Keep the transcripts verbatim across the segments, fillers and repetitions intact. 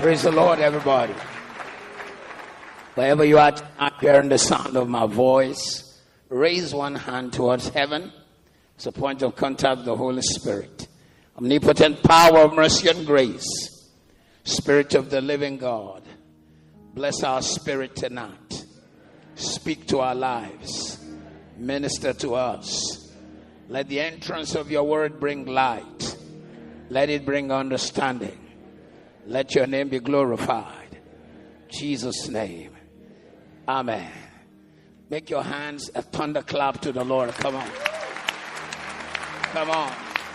Praise the Lord, everybody. Wherever you are tonight, hearing the sound of my voice, raise one hand towards heaven. It's a point of contact with the Holy Spirit. Omnipotent power of mercy and grace. Spirit of the living God. Bless our spirit tonight. Speak to our lives. Minister to us. Let the entrance of your word bring light. Let it bring understanding. Let your name be glorified. In Jesus' name. Amen. Make your hands a thunderclap to the Lord. Come on. Come on.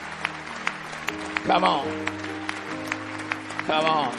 Come on. Come on.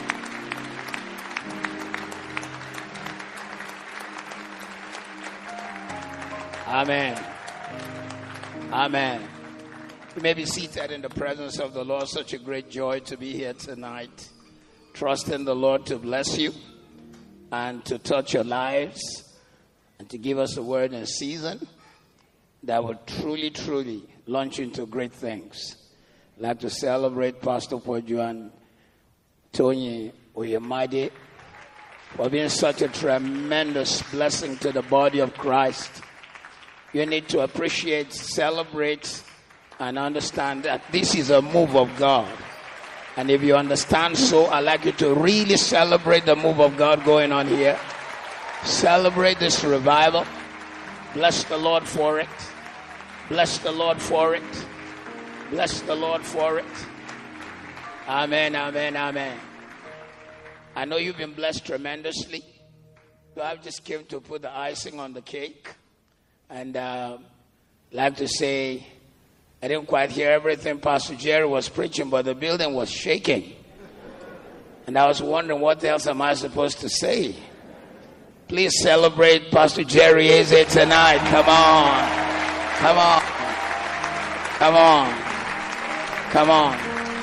Amen. Amen. You may be seated in the presence of the Lord. Such a great joy to be here tonight. Trusting the Lord to bless you and to touch your lives and to give us a word in season that will truly, truly launch into great things. I'd like to celebrate Pastor Poju and Tony Oyemade for being such a tremendous blessing to the body of Christ. You need to appreciate, celebrate, and understand that this is a move of God. And if you understand so, I'd like you to really celebrate the move of God going on here. Celebrate this revival. Bless the Lord for it. Bless the Lord for it. Bless the Lord for it. Amen, amen, amen. I know you've been blessed tremendously. So I just came to put the icing on the cake. And uh, I'd like to say, I didn't quite hear everything Pastor Jerry was preaching, but the building was shaking. And I was wondering, what else am I supposed to say? Please celebrate Pastor Jerry Eze tonight. Come on. Come on. Come on. Come on.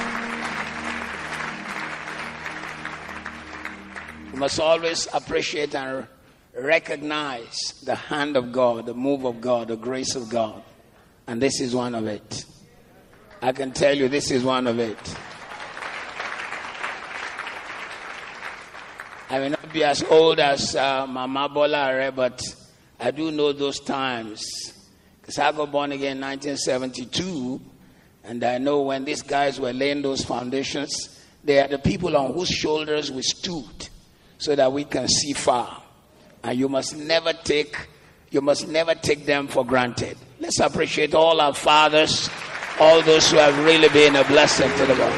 You must always appreciate and recognize the hand of God, the move of God, the grace of God. And this is one of it. I can tell you this is one of it. I may not be as old as uh, Mama Bola Are, but I do know those times. Because I got born again in nineteen seventy-two. And I know when these guys were laying those foundations, they are the people on whose shoulders we stood so that we can see far. And you must never take, you must never take them for granted. Let's appreciate all our fathers, all those who have really been a blessing to the body.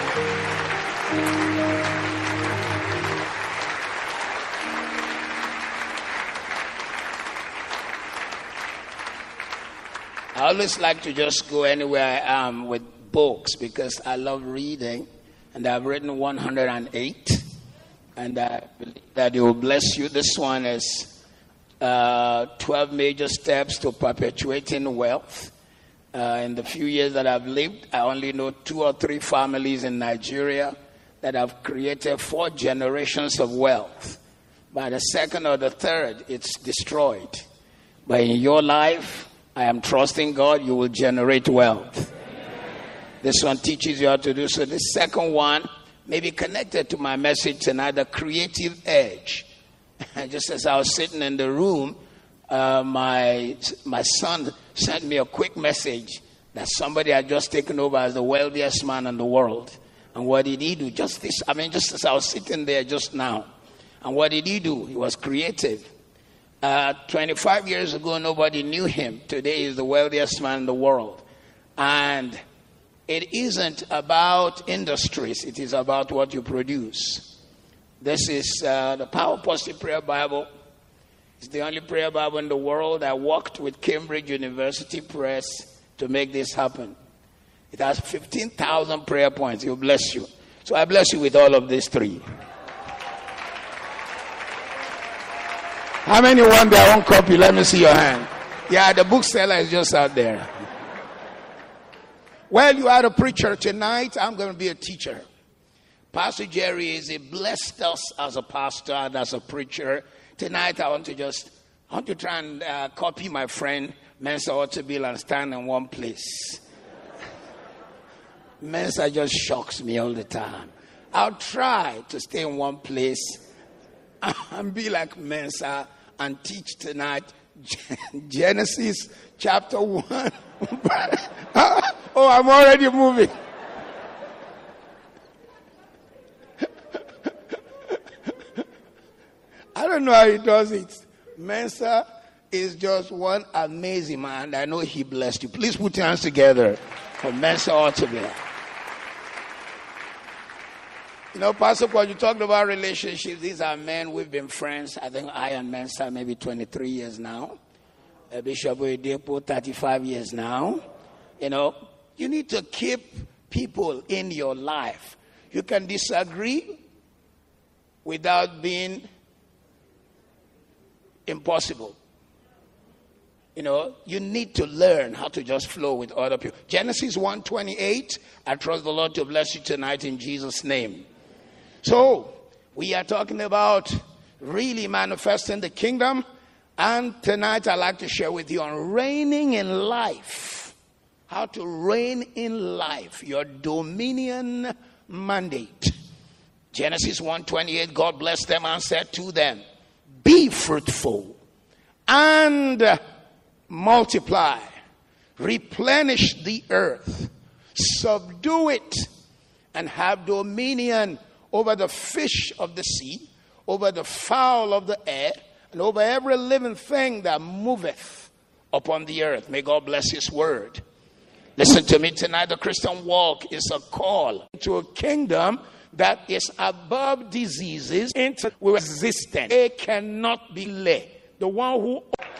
I always like to just go anywhere I am with books because I love reading, and I've written one hundred eight, and I believe that it will bless you. This one is Uh, twelve major steps to perpetuating wealth. Uh, in the few years that I've lived, I only know two or three families in Nigeria that have created four generations of wealth. By the second or the third, it's destroyed. But in your life, I am trusting God, you will generate wealth. This one teaches you how to do so. The second one may be connected to my message tonight, the creative edge. Just as I was sitting in the room, uh, my my son sent me a quick message that somebody had just taken over as the wealthiest man in the world. And what did he do? Just this, I mean, just as I was sitting there just now. And what did he do? He was creative. Uh, twenty-five years ago, nobody knew him. Today, he's the wealthiest man in the world. And it isn't about industries. It is about what you produce. This is uh, the Power Positive Prayer Bible. It's the only prayer Bible in the world. I worked with Cambridge University Press to make this happen. It has fifteen thousand prayer points. He'll bless you. So I bless you with all of these three. How many want their own copy? Let me see your hand. Yeah, the bookseller is just out there. Well, you are a preacher tonight. I'm going to be a teacher. Pastor Jerry is a blessed us as a pastor and as a preacher. Tonight I want to just, I want to try and uh, copy my friend Mensa Otabil and stand in one place. Mensa just shocks me all the time. I'll try to stay in one place and be like Mensa and teach tonight Genesis chapter one. Oh, I'm already moving. I don't know how he does it. Mensa is just one amazing man. I know he blessed you. Please put your hands together for Mensa altogether. You know, Pastor Paul, you talked about relationships. These are men. We've been friends. I think I and Mensa maybe twenty-three years now. Uh, Bishop Oyedepo, thirty-five years now. You know, you need to keep people in your life. You can disagree without being impossible. You know, you need to learn how to just flow with other people. Genesis one twenty-eight. I trust the Lord to bless you tonight in Jesus' name. So, we are talking about really manifesting the kingdom. And tonight I'd like to share with you on reigning in life. How to reign in life. Your dominion mandate. Genesis one twenty-eight, God blessed them and said to them, be fruitful and multiply. Replenish the earth. Subdue it and have dominion over the fish of the sea, over the fowl of the air, and over every living thing that moveth upon the earth. May God bless his word. Listen to me tonight. The Christian walk is a call to a kingdom that is above diseases, into resistance. It cannot be led. The one who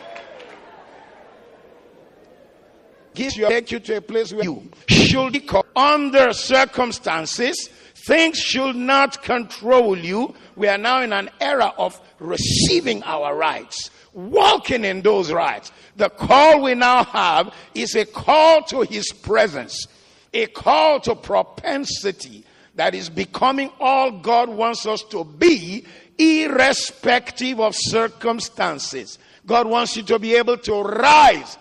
gives you, take you to a place where you should be under circumstances. Things should not control you. We are now in an era of receiving our rights, walking in those rights. The call we now have is a call to his presence, a call to propensity that is becoming all God wants us to be, irrespective of circumstances. God wants you to be able to rise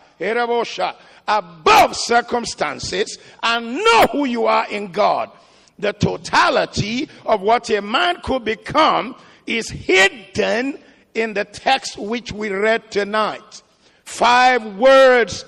above circumstances and know who you are in God. The totality of what a man could become is hidden in the text which we read tonight. Five words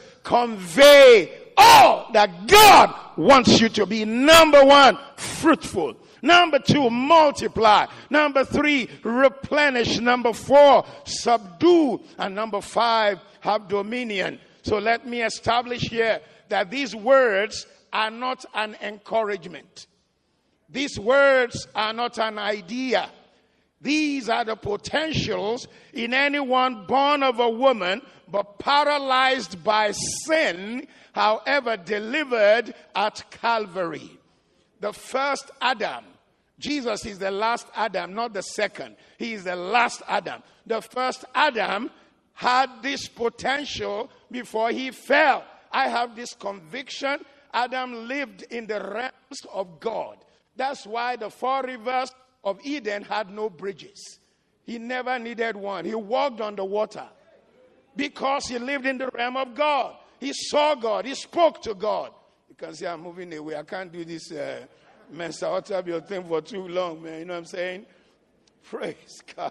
convey all that God wants you to be. Number one, fruitful. Number two, multiply. Number three, replenish. Number four, subdue. And number five, have dominion. So let me establish here that these words are not an encouragement. These words are not an idea. These are the potentials in anyone born of a woman but paralyzed by sin, however delivered at Calvary. The first Adam, Jesus is the last Adam, not the second. He is the last Adam. The first Adam had this potential before he fell. I have this conviction. Adam lived in the realms of God. That's why the four rivers of Eden had no bridges. He never needed one. He walked on the water because he lived in the realm of God. He saw God. He spoke to God. You can say, I'm moving away. I can't do this uh, Mensa Otabio thing for too long, man. You know what I'm saying? Praise God.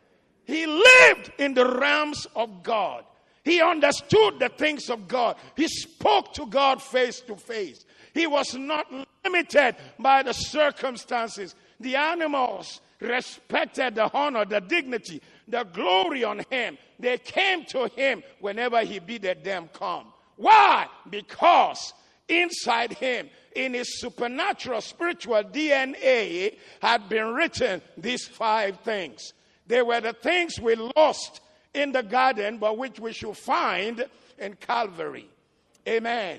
He lived in the realms of God. He understood the things of God. He spoke to God face to face. He was not limited by the circumstances. The animals respected the honor, the dignity, the glory on him. They came to him whenever he bid them come. Why? Because inside him, in his supernatural spiritual D N A, had been written these five things. They were the things we lost in the garden, but which we should find in Calvary. Amen.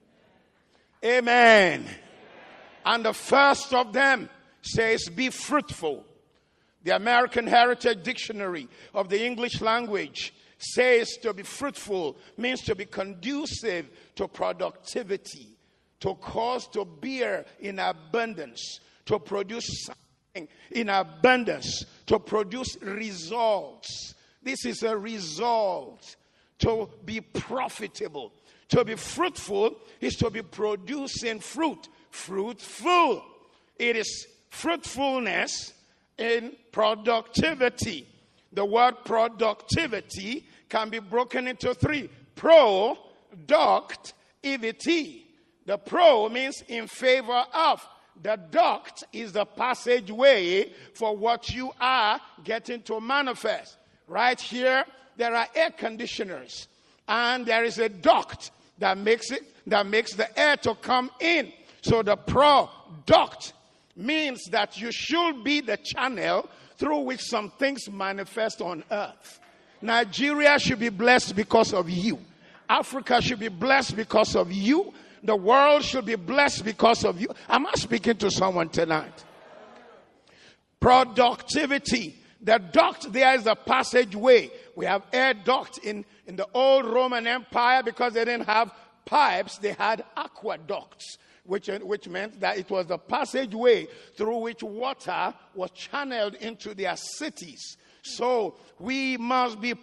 Amen. And the first of them says, be fruitful. The American Heritage Dictionary of the English language says to be fruitful means to be conducive to productivity, to cause to bear in abundance, to produce something in abundance, to produce results. This is a result. To be profitable. To be fruitful is to be producing fruit. Fruitful. It is fruitfulness in productivity. The word productivity can be broken into three. Productivity. The pro means in favor of. The duct is the passageway for what you are getting to manifest. Right here, there are air conditioners. And there is a duct that makes it, that makes the air to come in. So the product means that you should be the channel through which some things manifest on earth. Nigeria should be blessed because of you. Africa should be blessed because of you. The world should be blessed because of you. Am I speaking to someone tonight? Productivity. The duct there is a passageway. We have air duct in, in the old Roman Empire because they didn't have pipes. They had aqueducts, which, which meant that it was the passageway through which water was channeled into their cities. So we must be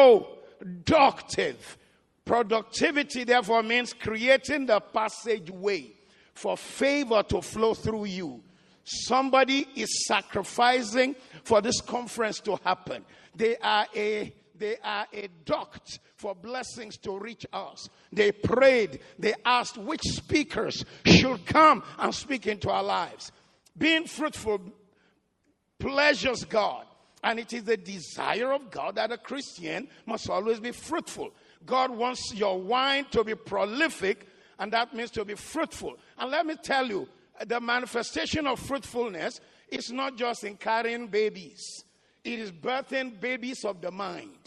productive. Productivity, therefore, means creating the passageway for favor to flow through you. Somebody is sacrificing for this conference to happen. They are a they are a duct for blessings to reach us. They prayed. They asked which speakers should come and speak into our lives. Being fruitful pleasures God. And it is the desire of God that a Christian must always be fruitful. God wants your wine to be prolific, and that means to be fruitful. And let me tell you, the manifestation of fruitfulness is not just in carrying babies. It is birthing babies of the mind.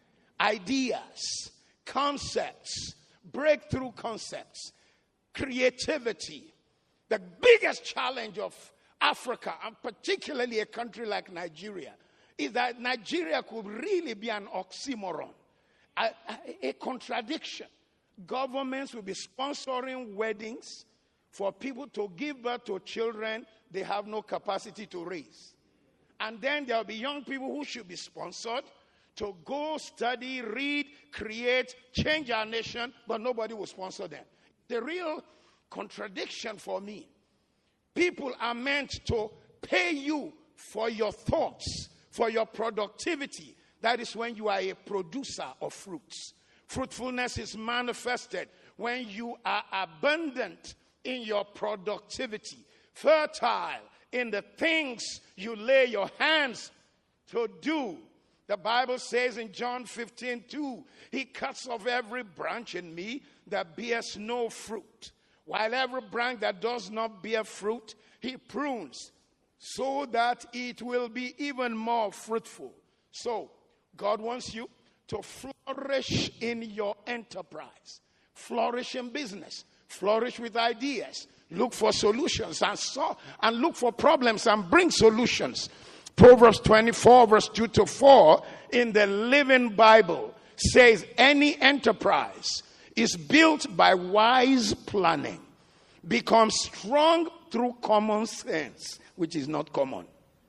Ideas, concepts, breakthrough concepts, creativity. The biggest challenge of Africa, and particularly a country like Nigeria, is that Nigeria could really be an oxymoron, a, a, a contradiction. Governments will be sponsoring weddings for people to give birth to children they have no capacity to raise. And then there will be young people who should be sponsored to go study, read, create, change our nation, but nobody will sponsor them. The real contradiction for me, people are meant to pay you for your thoughts, for your productivity. That is when you are a producer of fruits. Fruitfulness is manifested when you are abundant in your productivity, fertile in the things you lay your hands to do. The Bible says in John fifteen two, he cuts off every branch in me that bears no fruit, while every branch that does not bear fruit, he prunes, so that it will be even more fruitful. So, God wants you to flourish in your enterprise, flourish in business, flourish with ideas, look for solutions and so, and look for problems and bring solutions. Proverbs twenty-four verse two to four in the Living Bible says any enterprise is built by wise planning, becomes strong through common sense, which is not common,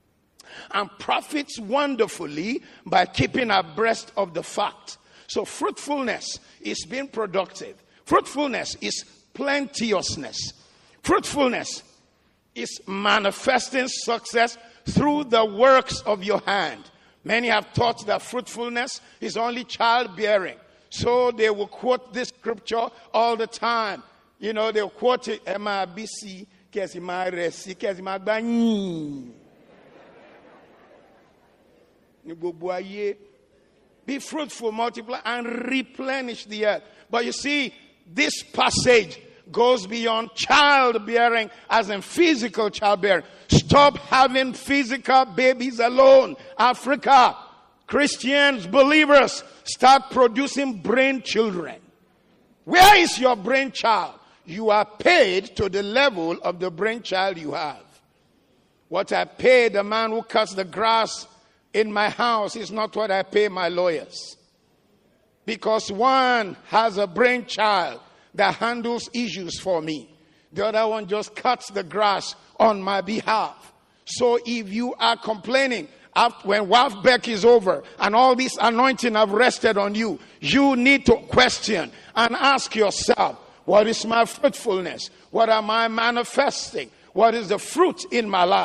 and profits wonderfully by keeping abreast of the fact. So fruitfulness is being productive. Fruitfulness is plenteousness. Fruitfulness is manifesting success through the works of your hand. Many have taught that fruitfulness is only childbearing. So they will quote this scripture all the time. You know, they'll quote it, M I B C, be fruitful, multiply, and replenish the earth. But you see, this passage goes beyond childbearing, as in physical childbearing. Stop having physical babies alone. Africa, Christians, believers, start producing brain children. Where is your brain child? You are paid to the level of the brain child you have. What I pay the man who cuts the grass in my house is not what I pay my lawyers. Because one has a brain child that handles issues for me. The other one just cuts the grass on my behalf. So if you are complaining after, when WAFBEC is over and all this anointing have rested on you, you need to question and ask yourself, what is my fruitfulness? What am I manifesting? What is the fruit in my life?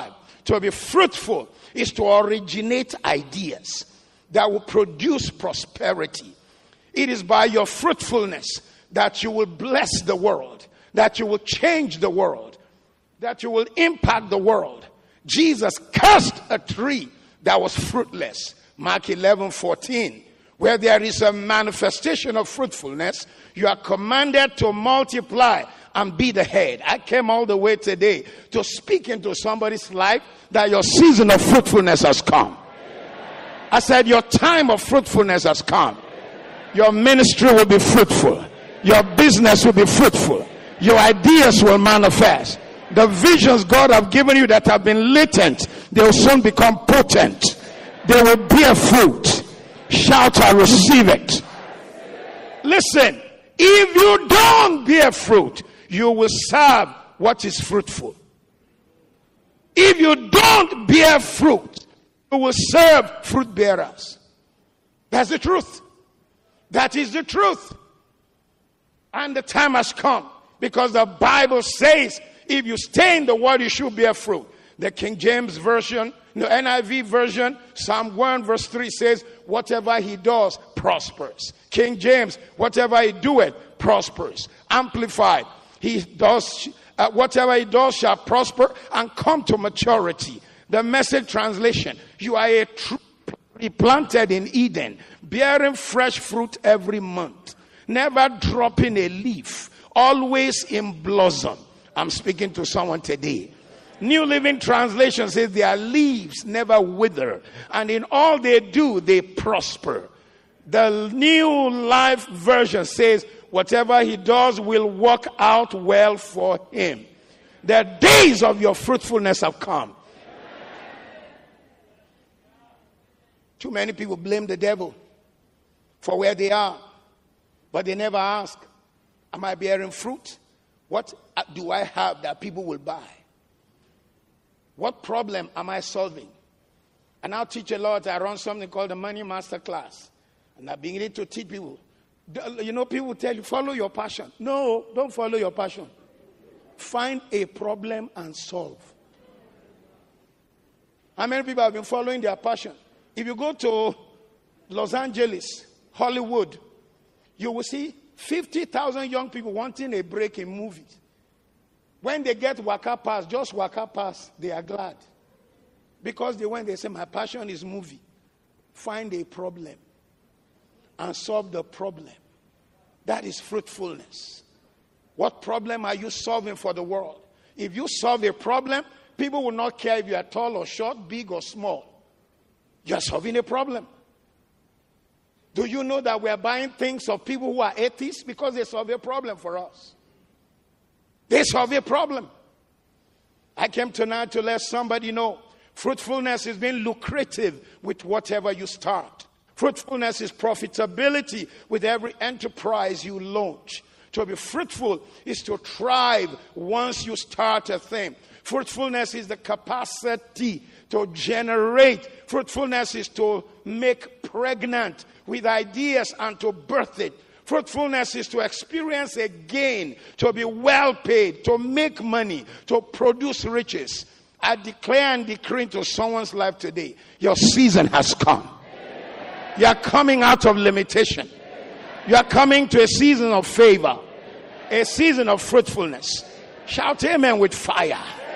To be fruitful is to originate ideas that will produce prosperity. It is by your fruitfulness that you will bless the world, that you will change the world, that you will impact the world. Jesus cursed a tree that was fruitless. Mark eleven fourteen. Where there is a manifestation of fruitfulness, you are commanded to multiply and be the head. I came all the way today to speak into somebody's life that your season of fruitfulness has come. I said your time of fruitfulness has come. Your ministry will be fruitful. Your business will be fruitful. Your ideas will manifest. The visions God have given you that have been latent, they will soon become potent. They will bear fruit. Shout, I receive it. Listen, if you don't bear fruit, you will serve what is fruitful. If you don't bear fruit, you will serve fruit bearers. That's the truth. That is the truth. And the time has come, because the Bible says if you stay in the word, you should bear fruit. The King James Version, the N I V Version, Psalm one verse three says, whatever he does prospers. King James, whatever he doeth prospers. Amplified, he does, uh, whatever he does shall prosper and come to maturity. The Message translation, you are a tree planted in Eden, bearing fresh fruit every month, never dropping a leaf, always in blossom. I'm speaking to someone today. New Living Translation says their leaves never wither, and in all they do, they prosper. The New Life Version says whatever he does will work out well for him. The days of your fruitfulness have come. Too many people blame the devil for where they are, but they never ask, am I bearing fruit? What do I have that people will buy? What problem am I solving? And I'll teach a lot. I run something called the Money Master Class. And I begin to teach people. You know, people tell you, follow your passion. No, don't follow your passion. Find a problem and solve. How many people have been following their passion? If you go to Los Angeles, Hollywood, you will see fifty thousand young people wanting a break in movies. When they get Waka Pass, just Waka Pass, they are glad. Because they went, they say, my passion is movie. Find a problem and solve the problem. That is fruitfulness. What problem are you solving for the world? If you solve a problem, people will not care if you are tall or short, big or small. You are solving a problem. Do you know that we are buying things of people who are atheists because they solve a problem for us? They solve a problem. I came tonight to let somebody know fruitfulness is being lucrative with whatever you start. Fruitfulness is profitability with every enterprise you launch. To be fruitful is to thrive once you start a thing. Fruitfulness is the capacity to generate. Fruitfulness is to make pregnant with ideas and to birth it. Fruitfulness is to experience a gain, to be well paid, to make money, to produce riches. I declare and decree into someone's life today, your season has come. You are coming out of limitation. You are coming to a season of favor, a season of fruitfulness. Shout amen with fire.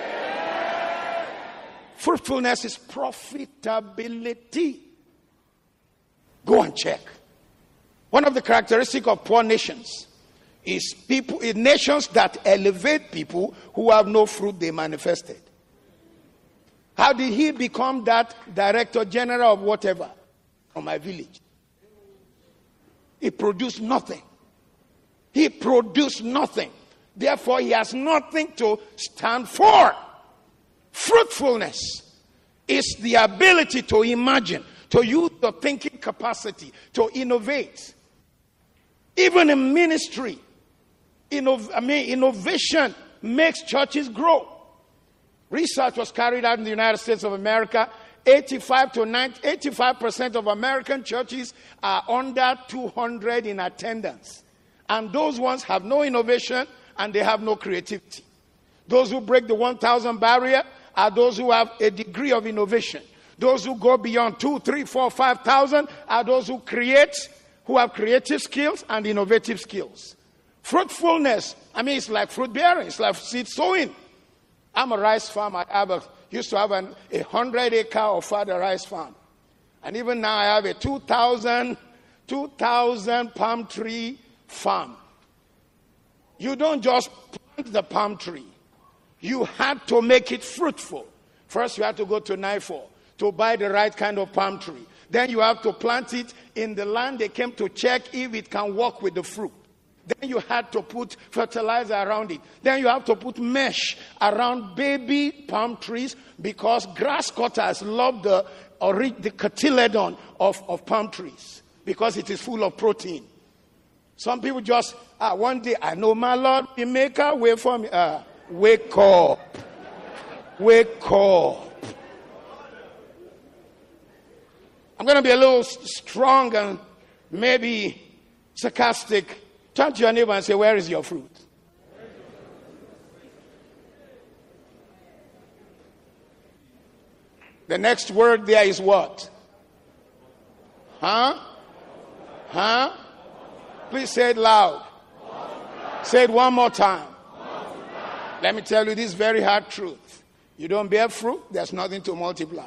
Fruitfulness is profitability. Go and check. One of the characteristics of poor nations is people, is nations that elevate people who have no fruit they manifested. How did he become that director general of whatever? From my village. He produced nothing. He produced nothing. Therefore, he has nothing to stand for. Fruitfulness is the ability to imagine, to use your thinking capacity, to innovate. Even in ministry, innov- I mean, innovation makes churches grow. Research was carried out in the United States of America. eighty-five to ninety, eighty-five percent of American churches are under two hundred in attendance. And those ones have no innovation and they have no creativity. Those who break the one thousand barrier are those who have a degree of innovation. Those who go beyond two, three, four, five thousand are those who create, who have creative skills and innovative skills. Fruitfulness, I mean, it's like fruit bearing, it's like seed sowing. I'm a rice farmer. I have a, used to have an, a hundred acre or further rice farm. And even now I have a two thousand, two thousand palm tree farm. You don't just plant the palm tree. You had to make it fruitful. First you had to go to N I F O R to buy the right kind of palm tree. Then you have to plant it in the land they came to check if it can work with the fruit. Then you had to put fertilizer around it. Then you have to put mesh around baby palm trees because grass cutters love the, or the cotyledon of, of palm trees because it is full of protein. Some people just, ah, one day, I know my Lord, the maker, wait for me. Ah, wake up. Wake up. I'm going to be a little strong and maybe sarcastic. Turn to your neighbor and say, where is your fruit? The next word there is what? Huh? Huh? Please say it loud. Say it one more time. Let me tell you this very hard truth. You don't bear fruit, there's nothing to multiply.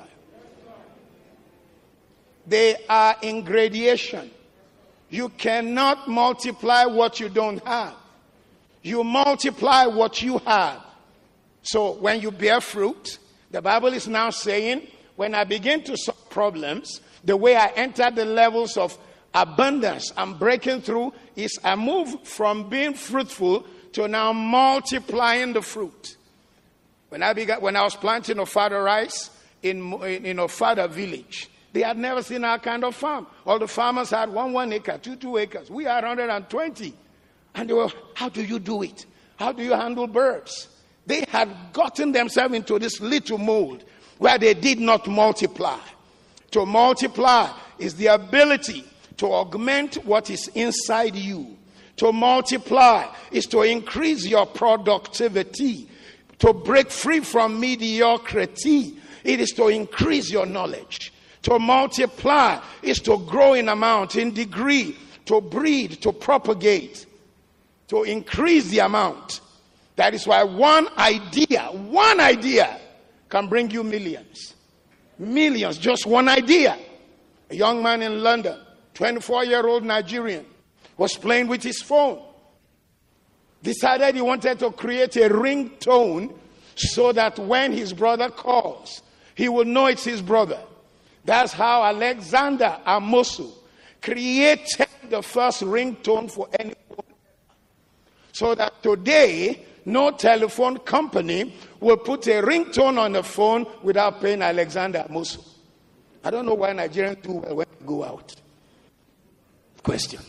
They are in gradation. You cannot multiply what you don't have. You multiply what you have. So when you bear fruit, the Bible is now saying, when I begin to solve problems, the way I enter the levels of abundance I'm breaking through is I move from being fruitful to now multiplying the fruit. When I began, when I was planting Ofada rice in, in, in Ofada village, they had never seen our kind of farm. All the farmers had one, one acre, two, two acres. We had one hundred twenty. And they were, how do you do it? How do you handle birds? They had gotten themselves into this little mold where they did not multiply. To multiply is the ability to augment what is inside you. To multiply is to increase your productivity. To break free from mediocrity. It is to increase your knowledge. To multiply is to grow in amount, in degree, to breed, to propagate, to increase the amount. That is why one idea, one idea can bring you millions. Millions, just one idea. A young man in London, twenty-four-year-old Nigerian, was playing with his phone. Decided he wanted to create a ringtone so that when his brother calls, he will know it's his brother. That's how Alexander Amosu created the first ringtone for any phone. So that today, no telephone company will put a ringtone on the phone without paying Alexander Amosu. I don't know why Nigerians do well when they go out. Question.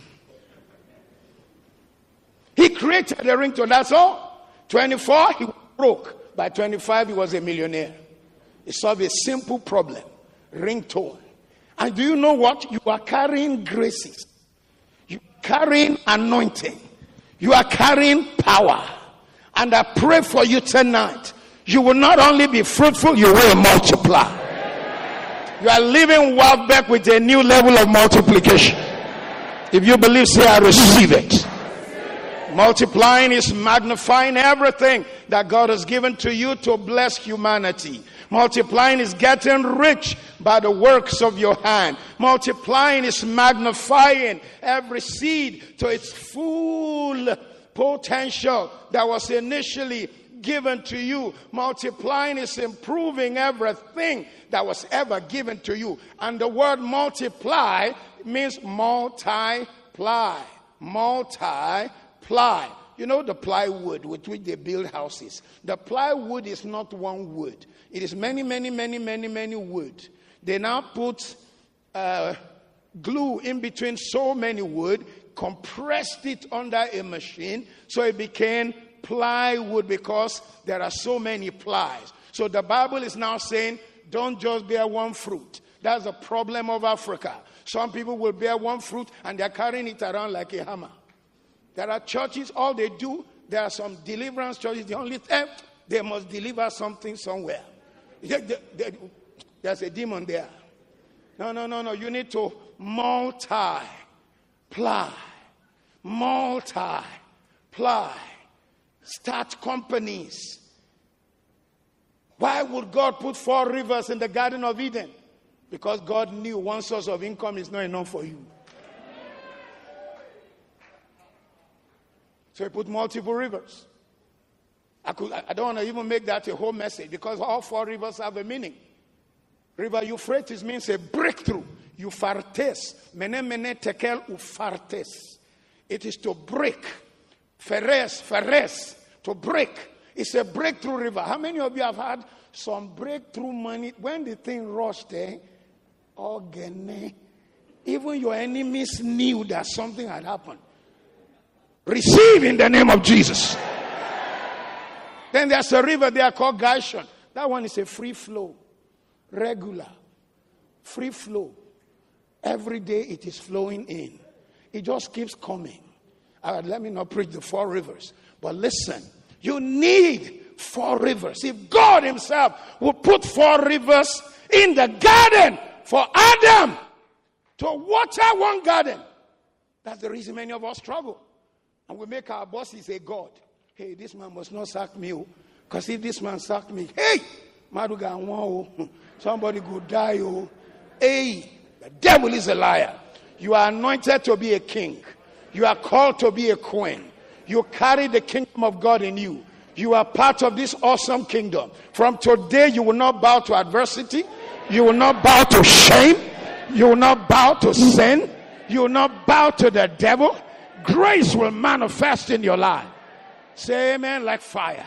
He created a ringtone, that's all. twenty-four, he was broke. By twenty-five, he was a millionaire. He solved a simple problem. Ringtone. And do you know what? You are carrying graces. You are carrying anointing. You are carrying power. And I pray for you tonight. You will not only be fruitful, you will multiply. You are leaving Waldbeck with a new level of multiplication. If you believe, say, I receive it. Multiplying is magnifying everything that God has given to you to bless humanity. Multiplying is getting rich by the works of your hand. Multiplying is magnifying every seed to its full potential that was initially given to you. Multiplying is improving everything that was ever given to you. And the word multiply means multiply. Multiply. You know the plywood with which they build houses. The plywood is not one wood. It is many, many, many, many, many wood. They now put uh, glue in between so many wood, compressed it under a machine, so it became plywood because there are so many plies. So the Bible is now saying, don't just bear one fruit. That's the problem of Africa. Some people will bear one fruit and they're carrying it around like a hammer. There are churches, all they do, there are some deliverance churches, the only thing, they must deliver something somewhere. There's a demon there. No, no, no, no. You need to multiply. Multiply. Start companies. Why would God put four rivers in the Garden of Eden? Because God knew one source of income is not enough for you. So he put multiple rivers. I, could, I don't want to even make that a whole message because all four rivers have a meaning. River Euphrates means a breakthrough. Euphartes. Mene mene tekel euphartes. It is to break. Phares, phares. To break. It's a breakthrough river. How many of you have had some breakthrough money? When the thing rushed there, oh, even your enemies knew that something had happened. Receive in the name of Jesus. Then there's a river there called Gishon. That one is a free flow. Regular. Free flow. Every day it is flowing in. It just keeps coming. Right, let me not preach the four rivers. But listen, you need four rivers. If God himself would put four rivers in the garden for Adam to water one garden, that's the reason many of us struggle. And we make our bosses a God. Hey, this man must not sack me. Because if this man sacked me, hey, somebody could die. Oh. Hey, the devil is a liar. You are anointed to be a king. You are called to be a queen. You carry the kingdom of God in you. You are part of this awesome kingdom. From today, you will not bow to adversity. You will not bow to shame. You will not bow to sin. You will not bow to the devil. Grace will manifest in your life. Say amen like fire.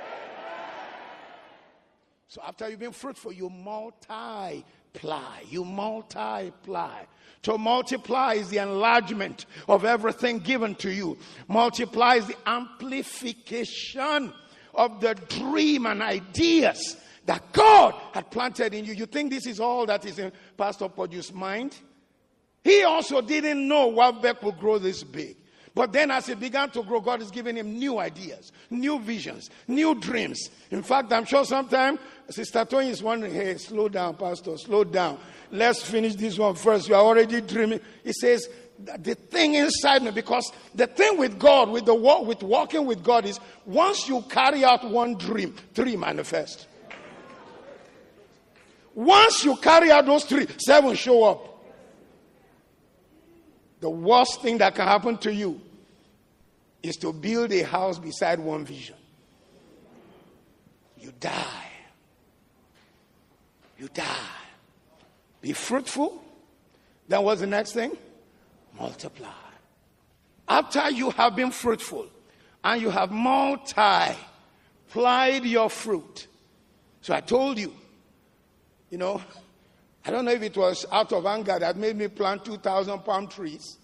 So after you've been fruitful, you multiply. You multiply. To multiply is the enlargement of everything given to you. Multiply is the amplification of the dream and ideas that God had planted in you. You think this is all that is in Pastor Podju's mind? He also didn't know Wavbeck would grow this big. But then as it began to grow, God is giving him new ideas, new visions, new dreams. In fact, I'm sure sometime Sister Tony is wondering, hey, slow down, Pastor, slow down. Let's finish this one first. You are already dreaming. He says, the thing inside me, because the thing with God, with the walk, with walking with God is once you carry out one dream, three manifest. Once you carry out those three, seven show up. The worst thing that can happen to you is to build a house beside one vision. You die. You die. Be fruitful. Then what's the next thing? Multiply. After you have been fruitful and you have multiplied your fruit. So I told you, you know, I don't know if it was out of anger that made me plant two thousand palm trees.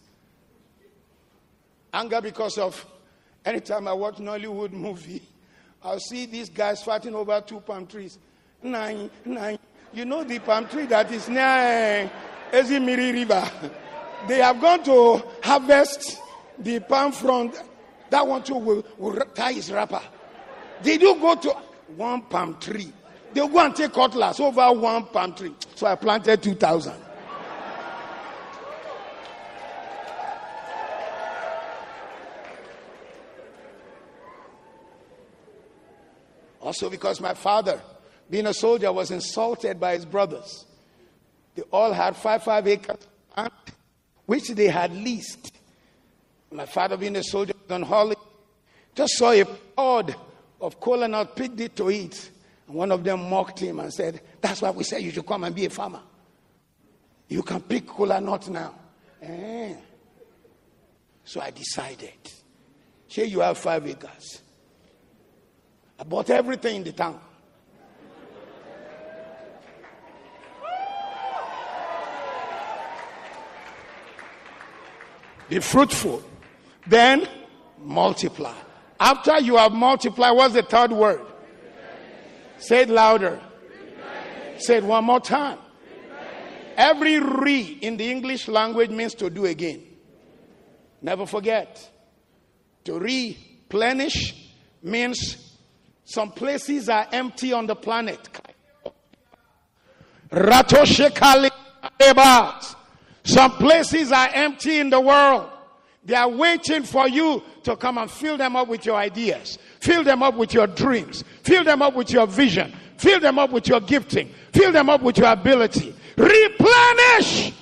Anger because of anytime I watch Nollywood movie, I'll see these guys fighting over two palm trees. Nine, nine. You know the palm tree that is near Ezimiri River. They have gone to harvest the palm frond. That one too will, will tie his wrapper. They do go to one palm tree. They'll go and take cutlass over one palm tree. So I planted two thousand. Also because my father, being a soldier, was insulted by his brothers. They all had five, five acres, which they had leased. My father, being a soldier, was on holiday, just saw a pod of cola nut, picked it to eat. And one of them mocked him and said, that's why we said you should come and be a farmer. You can pick cola nut now. Eh. So I decided, here you have five acres. I bought everything in the town. Be fruitful. Then multiply. After you have multiplied, what's the third word? Say it louder. Say it one more time. Every re in the English language means to do again. Never forget. To replenish means some places are empty on the planet. Ratoshekali. Some places are empty in the world. They are waiting for you to come and fill them up with your ideas. Fill them up with your dreams. Fill them up with your vision. Fill them up with your gifting. Fill them up with your ability. Replenish.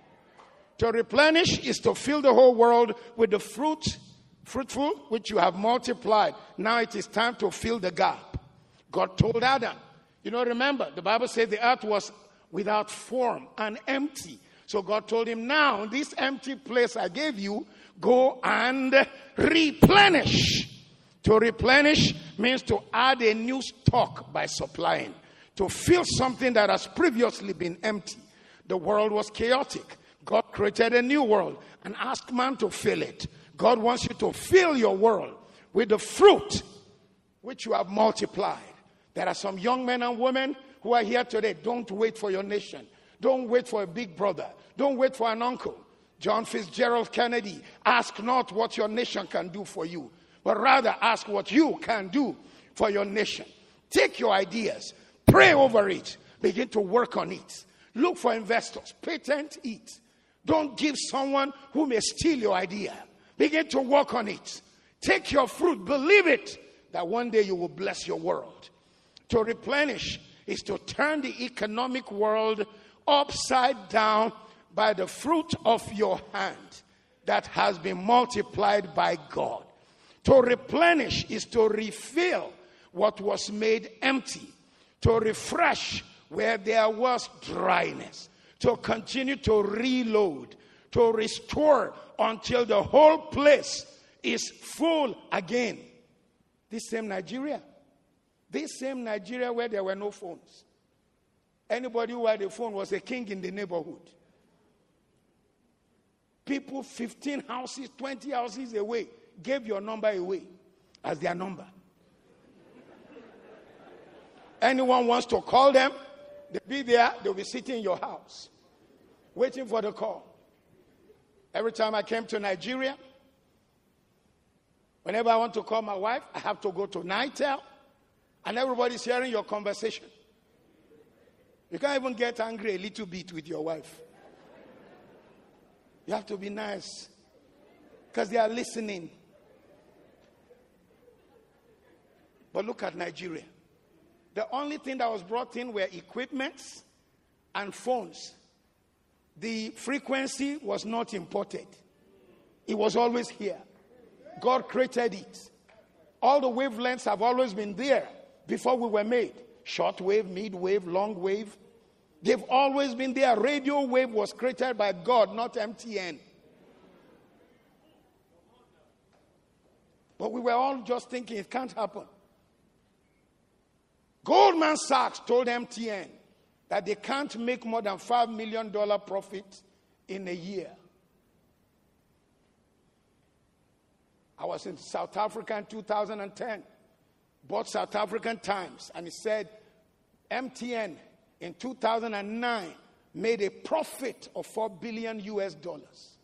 To replenish is to fill the whole world with the fruit, fruitful, which you have multiplied. Now it is time to fill the gap. God told Adam. You know, remember, the Bible says the earth was without form and empty. So God told him, now this empty place I gave you, go and replenish. To replenish means to add a new stock by supplying. To fill something that has previously been empty. The world was chaotic. God created a new world and asked man to fill it. God wants you to fill your world with the fruit which you have multiplied. There are some young men and women who are here today. Don't wait for your nation. Don't wait for a big brother. Don't wait for an uncle. John Fitzgerald Kennedy, ask not what your nation can do for you, but rather ask what you can do for your nation. Take your ideas, pray over it, begin to work on it. Look for investors, patent it. Don't give someone who may steal your idea. Begin to work on it. Take your fruit, believe it, that one day you will bless your world. To replenish is to turn the economic world upside down by the fruit of your hand that has been multiplied by God. To replenish is to refill what was made empty. To refresh where there was dryness. To continue to reload. To restore until the whole place is full again. This same Nigeria. This same Nigeria where there were no phones. Anybody who had a phone was a king in the neighborhood. People fifteen houses, twenty houses away gave your number away as their number. Anyone wants to call them, they'll be there, they'll be sitting in your house, waiting for the call. Every time I came to Nigeria, whenever I want to call my wife, I have to go to Nitel, and everybody's hearing your conversation. You can't even get angry a little bit with your wife. You have to be nice because they are listening. But look at Nigeria. The only thing that was brought in were equipments and phones. The frequency was not imported. It was always here. God created it. All the wavelengths have always been there before we were made. Short wave, mid wave, long wave. They've always been there. Radio wave was created by God, not M T N. But we were all just thinking it can't happen. Goldman Sachs told M T N that they can't make more than five million dollars profit in a year. I was in South Africa in two thousand ten. Bought South African Times, and it said M T N in two thousand nine made a profit of four billion U S dollars.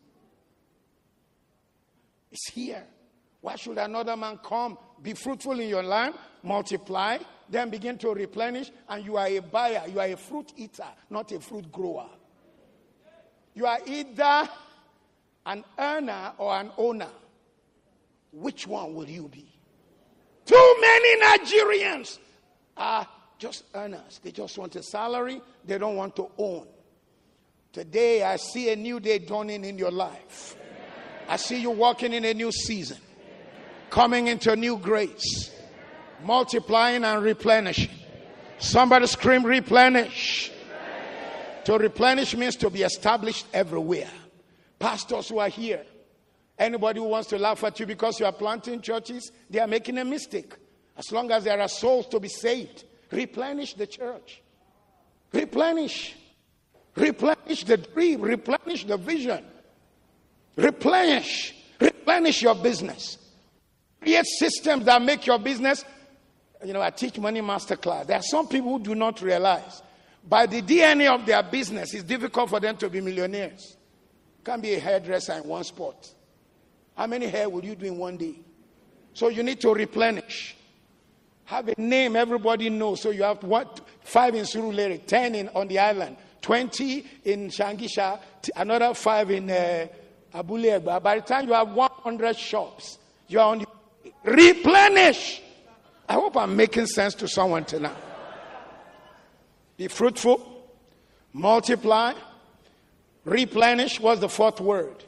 It's here. Why should another man come, be fruitful in your land, multiply, then begin to replenish, and you are a buyer, you are a fruit eater, not a fruit grower. You are either an earner or an owner. Which one will you be? Too many Nigerians are just earners. They just want a salary. They don't want to own. Today, I see a new day dawning in your life. I see you walking in a new season. Coming into new grace. Multiplying and replenishing. Somebody scream replenish. To replenish means to be established everywhere. Pastors who are here. Anybody who wants to laugh at you because you are planting churches, they are making a mistake. As long as there are souls to be saved, replenish the church. Replenish. Replenish the dream. Replenish the vision. Replenish. Replenish your business. Create systems that make your business. You know, I teach Money Masterclass. There are some people who do not realize by the D N A of their business, it's difficult for them to be millionaires. Can't be a hairdresser in one spot. How many hair will you do in one day? So you need to replenish. have a name everybody knows. So you have what? Five in Surulere, ten in on the island, twenty in Shangisha, another five in uh, Abule. By the time you have one hundred shops, you are on the replenish. I hope I'm making sense to someone tonight. Be fruitful, multiply, replenish. What's the fourth word?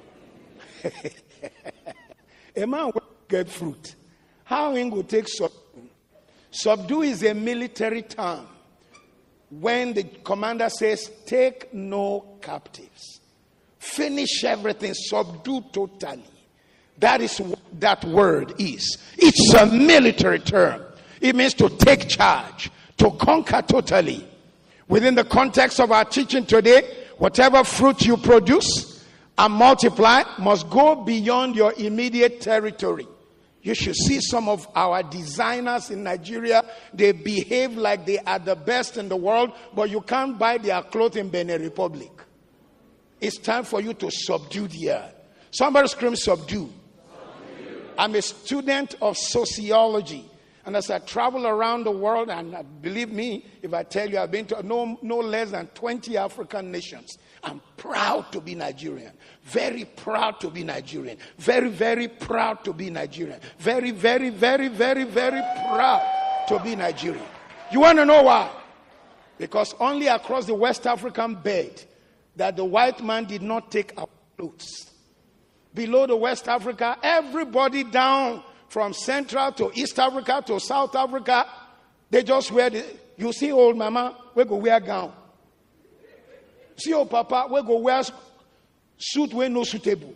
A man will get fruit. How he will take subdue? Subdue is a military term. When the commander says, take no captives. Finish everything. Subdue totally. That is what that word is. It's a military term. It means to take charge, to conquer totally. Within the context of our teaching today, whatever fruit you produce and multiply must go beyond your immediate territory. You should see some of our designers in Nigeria. They behave like they are the best in the world, but you can't buy their clothes in Benin Republic. It's time for you to subdue the earth. Somebody scream, subdue. Subdue. I'm a student of sociology. And as I travel around the world, and believe me, if I tell you I've been to no, no less than twenty African nations, I'm proud to be Nigerian. Very proud to be Nigerian. Very, very proud to be Nigerian. Very, very, very, very, very proud to be Nigerian. You want to know why? Because only across the West African bed that the white man did not take our clothes. Below the West Africa, everybody down from Central to East Africa to South Africa, they just wear the, you see old mama, we go wear gown. See old papa, we go wear suit where no suitable.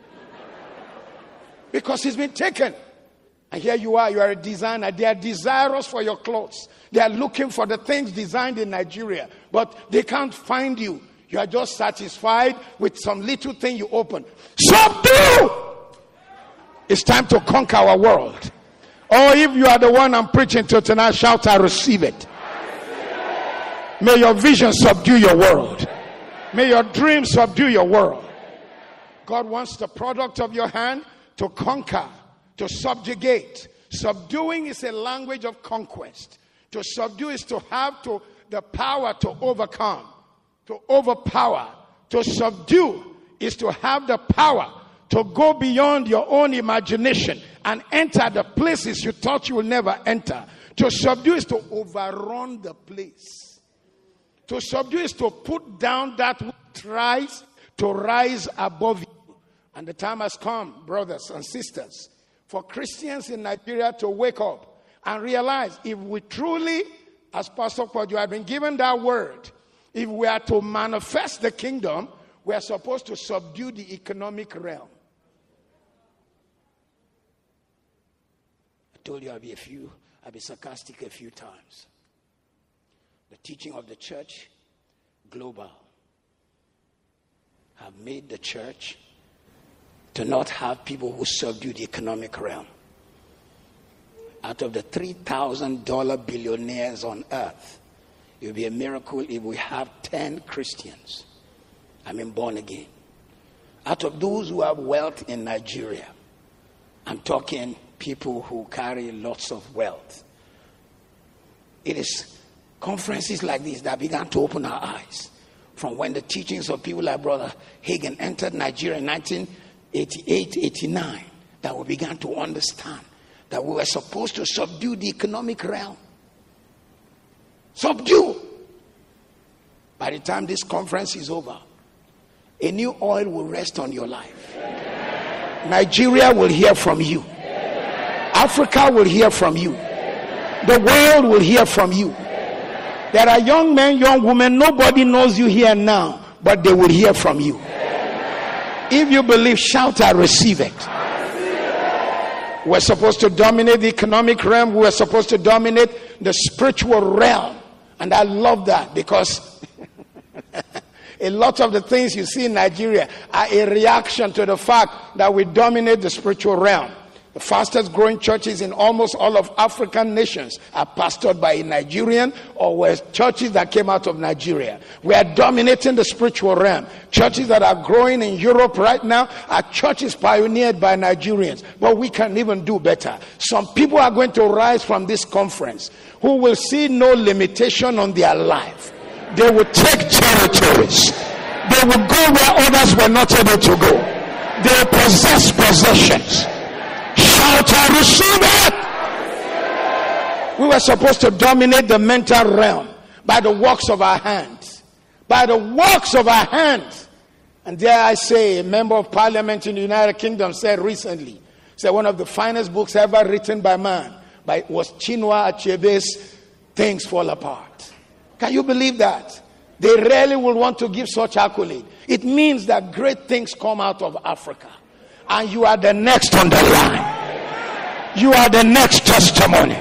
Because it's been taken. And here you are, you are a designer. They are desirous for your clothes. They are looking for the things designed in Nigeria. But they can't find you. You are just satisfied with some little thing you open. Subdue! It's time to conquer our world. Or if you are the one I'm preaching to tonight, shout, I receive it. May your vision subdue your world. May your dreams subdue your world. God wants the product of your hand to conquer, to subjugate. Subduing is a language of conquest. To subdue is to have to the power to overcome, to overpower. To subdue is to have the power to go beyond your own imagination and enter the places you thought you will never enter. To subdue is to overrun the place. To subdue is to put down that which tries to rise above you. And the time has come, brothers and sisters, for Christians in Nigeria to wake up and realize if we truly, as Pastor Kwadwo have been given that word, if we are to manifest the kingdom, we are supposed to subdue the economic realm. I told you I'll be a few, I'll be sarcastic a few times. The teaching of the church, global, have made the church to not have people who subdue the economic realm. Out of the three thousand dollar billionaires on earth, it will be a miracle if we have ten Christians. I mean born again. Out of those who have wealth in Nigeria, I'm talking people who carry lots of wealth. It is conferences like this that began to open our eyes. From when the teachings of people like Brother Hagin entered Nigeria in nineteen eighty-eight eighty-nine, that we began to understand that we were supposed to subdue the economic realm. Subdue. By the time this conference is over, a new oil will rest on your life. Nigeria will hear from you. Africa will hear from you. The world will hear from you. There are young men, young women, nobody knows you here now, but they will hear from you. If you believe, shout, I receive it. We're supposed to dominate the economic realm. We're supposed to dominate the spiritual realm. And I love that because a lot of the things you see in Nigeria are a reaction to the fact that we dominate the spiritual realm. The fastest growing churches in almost all of African nations are pastored by a Nigerian or were churches that came out of Nigeria. We are dominating the spiritual realm. Churches that are growing in Europe right now are churches pioneered by Nigerians. But we can even do better. Some people are going to rise from this conference who will see no limitation on their life. They will take territories. They will go where others were not able to go. They will possess possessions. Shout, I receive it. We were supposed to dominate the mental realm by the works of our hands. By the works of our hands. And there I say, a member of parliament in the United Kingdom said recently, said one of the finest books ever written by man by, was Chinua Achebe's Things Fall Apart. Can you believe that? They rarely will want to give such accolade. It means that great things come out of Africa. And you are the next on the line. You are the next testimony.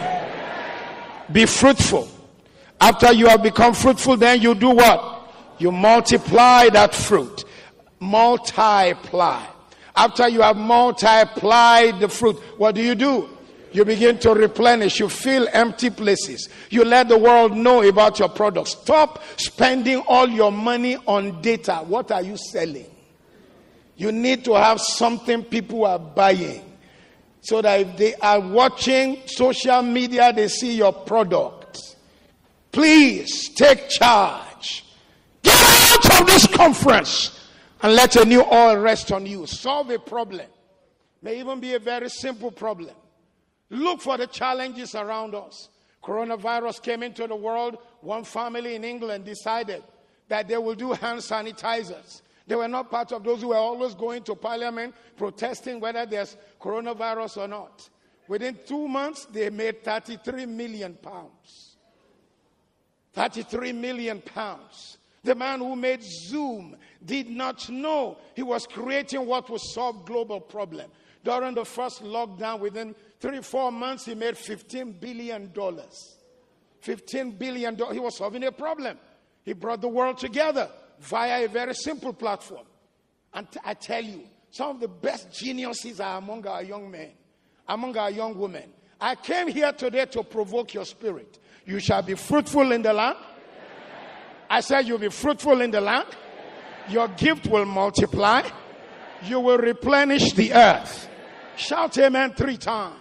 Be fruitful. After you have become fruitful, then you do what? You multiply that fruit. Multiply. After you have multiplied the fruit, what do you do? You begin to replenish. You fill empty places. You let the world know about your products. Stop spending all your money on data. What are you selling? You need to have something people are buying. So that if they are watching social media, they see your product. Please take charge. Get out of this conference and let a new oil rest on you. Solve a problem. May even be a very simple problem. Look for the challenges around us. Coronavirus came into the world. One family in England decided that they will do hand sanitizers. They were not part of those who were always going to parliament protesting whether there's coronavirus or not. Within two months, they made thirty-three million pounds. thirty-three million pounds. The man who made Zoom did not know he was creating what would solve global problem. During the first lockdown, within three, four months, he made fifteen billion dollars. fifteen billion dollars. He was solving a problem. He brought the world together via a very simple platform. And t- I tell you, some of the best geniuses are among our young men, among our young women. I came here today to provoke your spirit. You shall be fruitful in the land. I said you'll be fruitful in the land. Your gift will multiply. You will replenish the earth. Shout amen three times.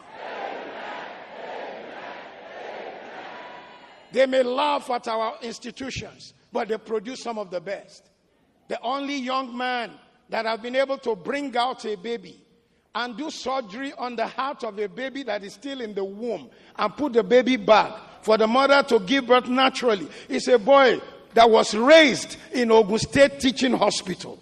They may laugh at our institutions, but they produce some of the best. The only young man that have been able to bring out a baby and do surgery on the heart of a baby that is still in the womb and put the baby back for the mother to give birth naturally is a boy that was raised in Ogun State Teaching Hospital.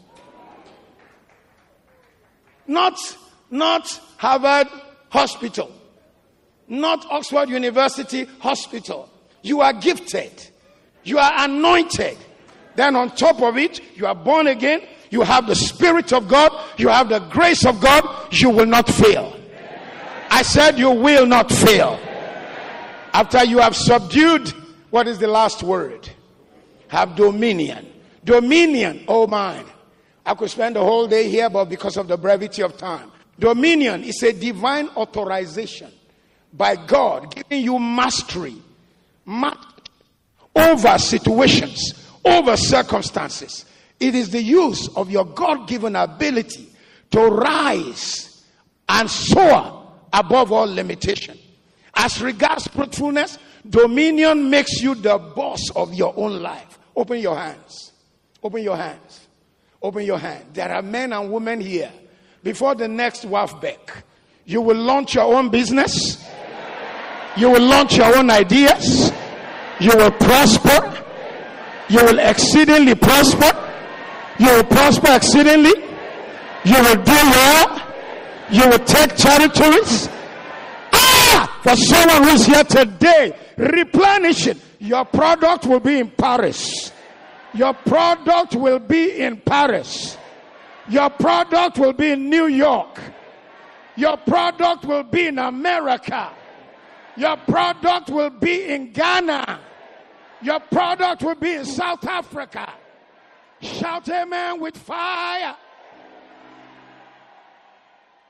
Not, not Harvard Hospital. Not Oxford University Hospital. You are gifted. You are anointed. Then on top of it, you are born again. You have the Spirit of God. You have the grace of God. You will not fail. I said you will not fail. After you have subdued, what is the last word? Have dominion. Dominion, oh mine. I could spend the whole day here, but because of the brevity of time. Dominion is a divine authorization by God giving you mastery, mastery over situations, over circumstances. It is the use of your God-given ability to rise and soar above all limitation. As regards fruitfulness, dominion makes you the boss of your own life. Open your hands. Open your hands. Open your hand. There are men and women here. Before the next W A F B E C, you will launch your own business. You will launch your own ideas. You will prosper. You will exceedingly prosper. You will prosper exceedingly. You will do well. You will take territories. Ah! For someone who is here today, replenish it. Your product will be in Paris. Your product will be in Paris. Your product will be in New York. Your product will be in America. Your product will be in Ghana. Your product will be in South Africa. Shout amen with fire.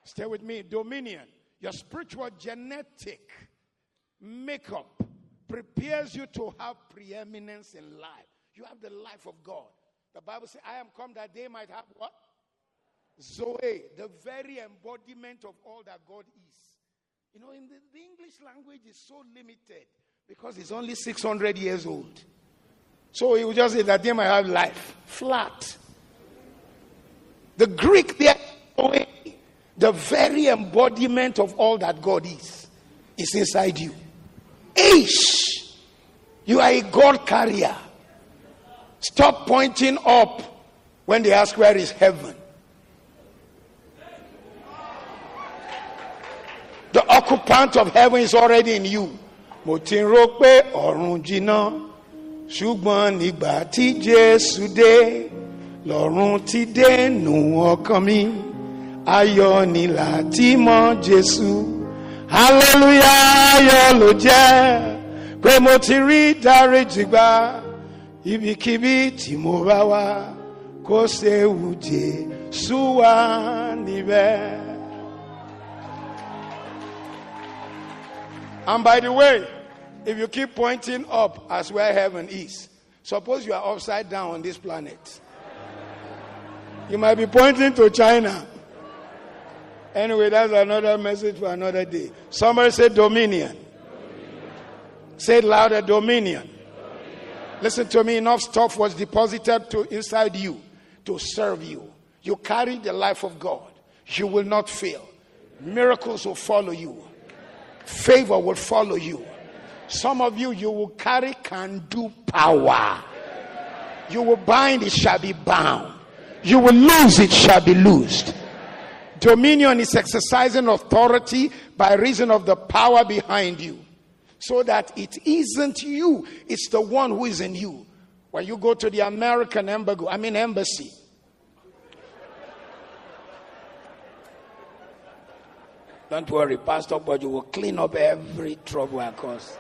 Stay with me. Dominion. Your spiritual genetic makeup prepares you to have preeminence in life. You have the life of God. The Bible says, I am come that they might have what? Zoe, the very embodiment of all that God is. You know, in the, the English language is so limited because it's only six hundred years old. So he would just say that they might have life. Flat. The Greek there, the very embodiment of all that God is, is inside you. Aish! You are a God carrier. Stop pointing up when they ask where is heaven. The occupant of heaven is already in you. Mo ti rò pé ọ̀run jìnnà, ṣùgbọ́n nígbà tí Jésù dé, lọ́run ti dé nù ọkàn mi. Ayọ̀ ni láti mọ Jésù. Hallelujah, ayọ̀ ló jẹ́ pé mo ti rí dáríjì gbà. Ibikíbi tí mo bá wà, kò séwu Jésù wà níbẹ̀. And by the way, if you keep pointing up as where heaven is, suppose you are upside down on this planet. You might be pointing to China. Anyway, that's another message for another day. Somebody say dominion. Dominion. Say it louder, dominion. Dominion. Listen to me, enough stuff was deposited to inside you to serve you. You carry the life of God. You will not fail. Miracles will follow you. Favor will follow you. Some of you, you will carry can-do power. You will bind, it shall be bound. You will lose, it shall be loosed. Dominion is exercising authority by reason of the power behind you. So that it isn't you, it's the one who is in you. When you go to the American embassy, I mean embassy, don't worry, Pastor, but you will clean up every trouble I cause.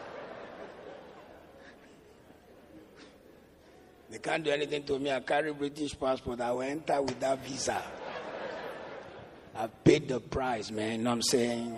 They can't do anything to me. I carry British passport. I will enter with that visa. I paid the price, man. You know what I'm saying?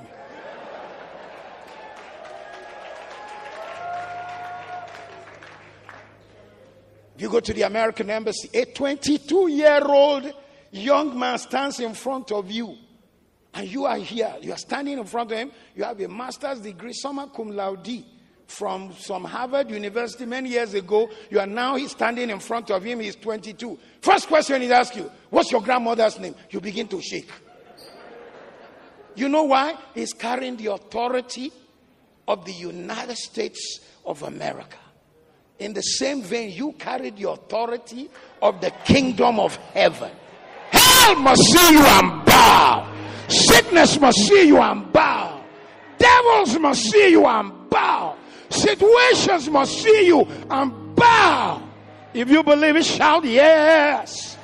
If you go to the American embassy, a twenty-two-year-old young man stands in front of you. And you are here. You are standing in front of him. You have a master's degree, summa cum laude, from some Harvard University many years ago. You are now he's standing in front of him. He's twenty-two. First question he asks you, what's your grandmother's name? You begin to shake. You know why? He's carrying the authority of the United States of America. In the same vein, you carry the authority of the kingdom of heaven. Hell must see you and bow. Sickness must see you and bow. Devils must see you and bow. Situations must see you and bow. If you believe it, shout yes.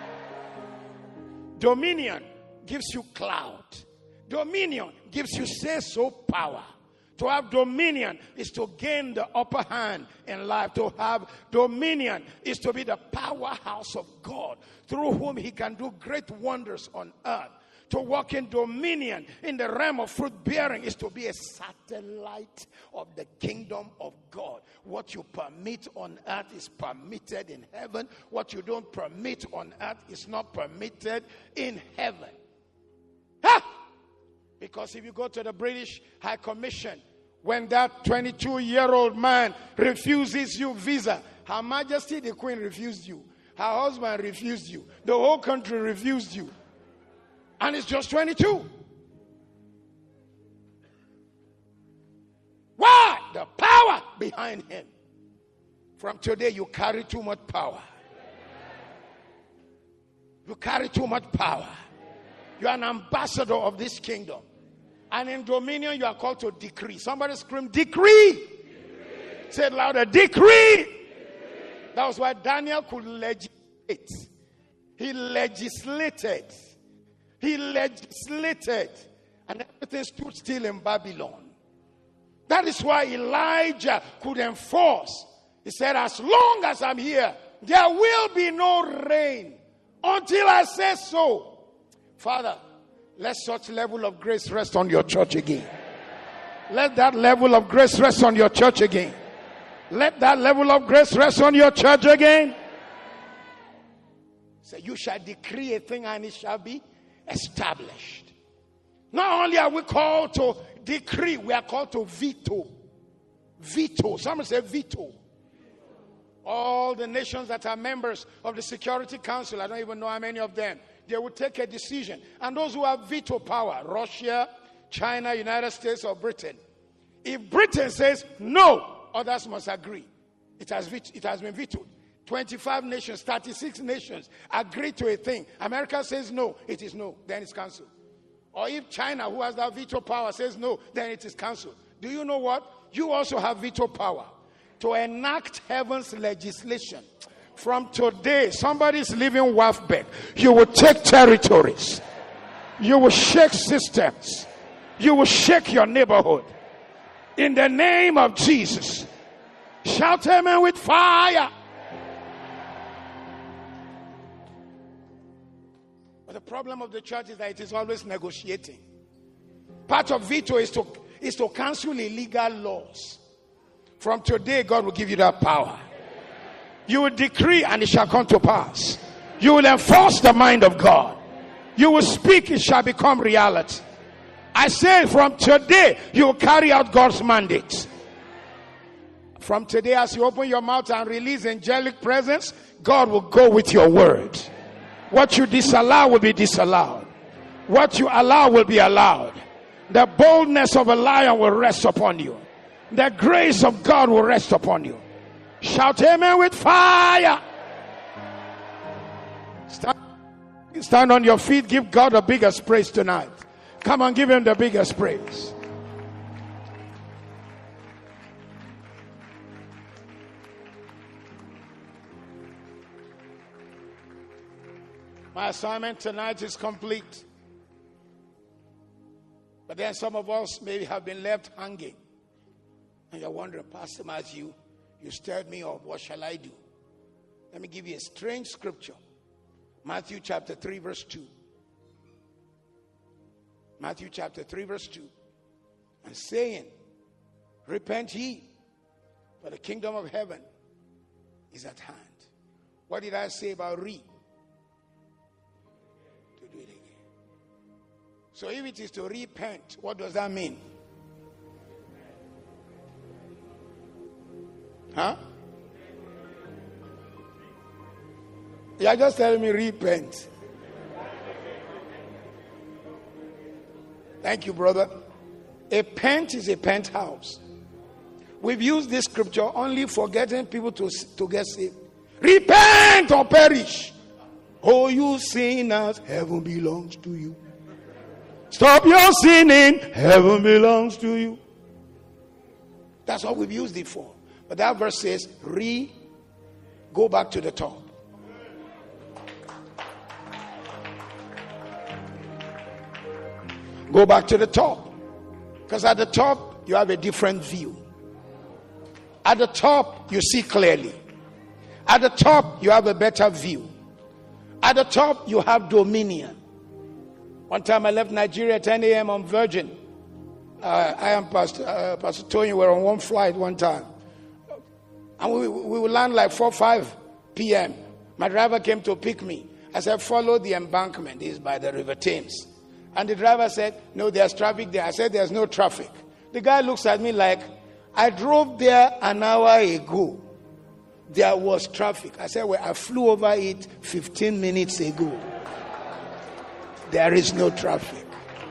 Dominion gives you clout. Dominion gives you say-so power. To have dominion is to gain the upper hand in life. To have dominion is to be the powerhouse of God, through whom he can do great wonders on earth. To walk in dominion in the realm of fruit bearing is to be a satellite of the kingdom of God. What you permit on earth is permitted in heaven. What you don't permit on earth is not permitted in heaven. Ha! Because if you go to the British High Commission, when that twenty-two-year-old man refuses you visa, Her Majesty the Queen refused you. Her husband refused you. The whole country refused you. And it's just twenty-two. Why? The power behind him. From today, you carry too much power. You carry too much power. You are an ambassador of this kingdom. And in dominion, you are called to decree. Somebody scream, decree. Decree. Say it louder, decree. Decree. That was why Daniel could legislate. He legislated. He legislated. And everything stood still in Babylon. That is why Elijah could enforce. He said, as long as I'm here, there will be no rain until I say so. Father, Let such level of grace rest on your church again. Let that level of grace rest on your church again. Let that level of grace rest on your church again. Say, so you shall decree a thing and it shall be established. Not only are we called to decree, we are called to veto. Veto. Someone say veto. All the nations that are members of the Security Council, I don't even know how many of them, they will take a decision. And those who have veto power, Russia, China, United States, or Britain. If Britain says no, others must agree. It has, vet- it has been vetoed. twenty-five nations, thirty-six nations agree to a thing. America says no, it is no, then it's cancelled. Or if China, who has that veto power, says no, then it is cancelled. Do you know what? You also have veto power to enact heaven's legislation. From today, somebody's leaving Wafbeck. You will take territories. You will shake systems. You will shake your neighborhood. In the name of Jesus. Shout amen with fire. But the problem of the church is that it is always negotiating. Part of veto is to, is to cancel illegal laws. From today, God will give you that power. You will decree and it shall come to pass. You will enforce the mind of God. You will speak, it shall become reality. I say from today, you will carry out God's mandate. From today, as you open your mouth and release angelic presence, God will go with your word. What you disallow will be disallowed. What you allow will be allowed. The boldness of a lion will rest upon you. The grace of God will rest upon you. Shout amen with fire. Stand, stand on your feet. Give God the biggest praise tonight. Come on, give him the biggest praise. My assignment tonight is complete. But then some of us maybe have been left hanging. And you're wondering, Pastor Matthew, you stirred me up. What shall I do? Let me give you a strange scripture. Matthew chapter three verse two. Matthew chapter three verse two. And saying, repent ye, for the kingdom of heaven is at hand. What did I say about re? To do it again. So if it is to repent, what does that mean? Huh? You're just telling me repent. Thank you, brother. A pent is a penthouse. We've used this scripture only for getting people to, to get saved. Repent or perish. Oh, you sinners, heaven belongs to you. Stop your sinning, heaven belongs to you. That's what we've used it for. But that verse says, re, go back to the top. Go back to the top. Because at the top, you have a different view. At the top, you see clearly. At the top, you have a better view. At the top, you have dominion. One time I left Nigeria at ten a.m. on Virgin. Uh, I am Pastor, uh, Pastor Tony. We were on one flight one time. And we, we would land like four, five p.m. My driver came to pick me. I said, follow the embankment. This is by the River Thames. And the driver said, no, there's traffic there. I said, there's no traffic. The guy looks at me like, I drove there an hour ago. There was traffic. I said, well, I flew over it fifteen minutes ago. There is no traffic.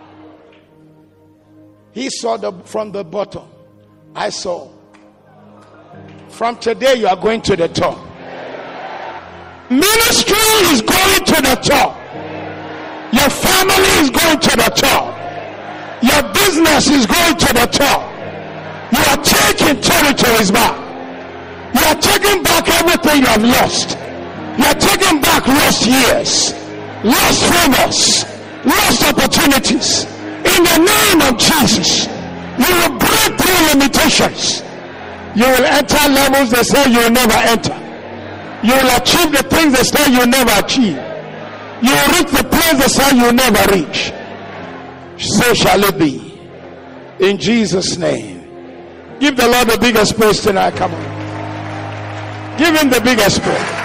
He saw the from the bottom. I saw. From today, you are going to the top. Ministry is going to the top. Your family is going to the top. Your business is going to the top. You are taking territories back. You are taking back everything you have lost. You are taking back lost years, lost favors, lost opportunities. In the name of Jesus, you will break through limitations. You will enter levels they say you will never enter. You will achieve the things they say you will never achieve. You will reach the place they say you will never reach. So shall it be. In Jesus' name. Give the Lord the biggest praise tonight. Come on. Give him the biggest praise.